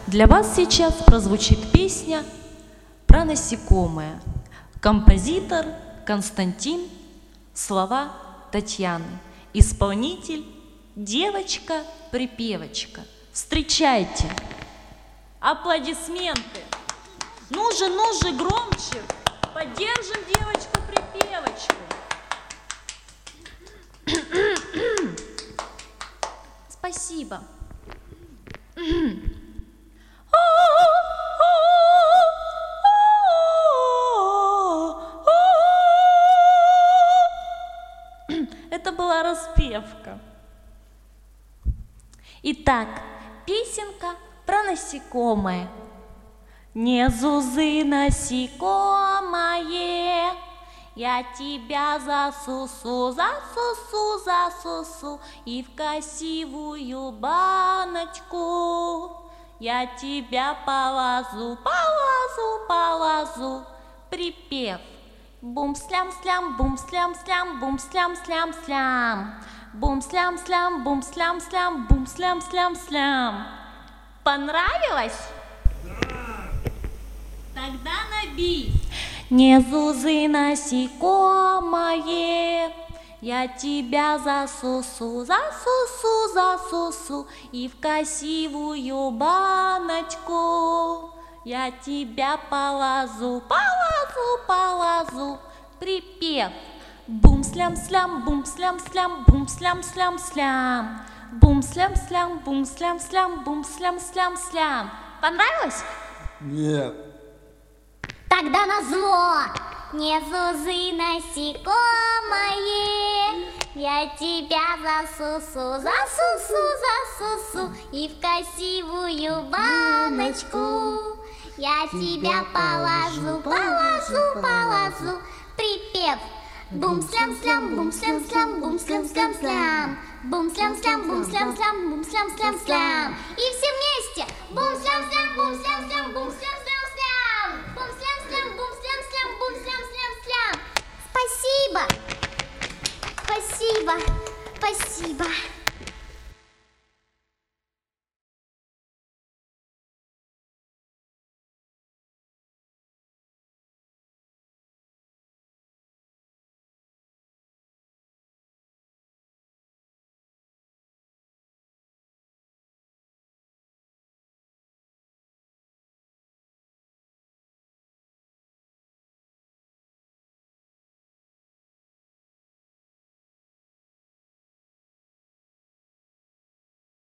Для вас сейчас прозвучит песня про насекомое. Композитор Константин, слова Татьяны. Исполнитель девочка-припевочка. Встречайте! Аплодисменты! Ну же, громче! Поддержим девочку-припевочку! Спасибо! Это была распевка. Итак, песенка про насекомое. Не зузы, насекомое, я тебя засусу, и в красивую баночку я тебя полазу. Припев. Бум-слям-слям, бум-слям-слям, бум-слям-слям-слям. Бум-слям-слям, бум-слям-слям, бум-слям-слям-слям. Понравилось? Тогда на бис. Не зузы, насекомое, я тебя засусу, и в красивую баночку я тебя полазу. Припев. Бум-слям-слям, бум-слям-слям, бум-слям-слям-слям. Бум-слям-слям, бум-слям-слям, бум-слям-слям-слям. Понравилось? Нет. Тогда назло. Не зузы, насекомое, я тебя засусу, и в красивую баночку я тебя полазу. Припев. Бум-слям-слям, бум-слям-слям, бум-слям-слям-слям. Бум-слям-слям, бум-слям-слям, бум-слям-слям-слям. И все вместе. Бум-слям-слям, бум-слям-слям, бум-слям-слям-слям. Бум-слям-слям, бум-слям-слям, бум-слям-слям-слям. Спасибо.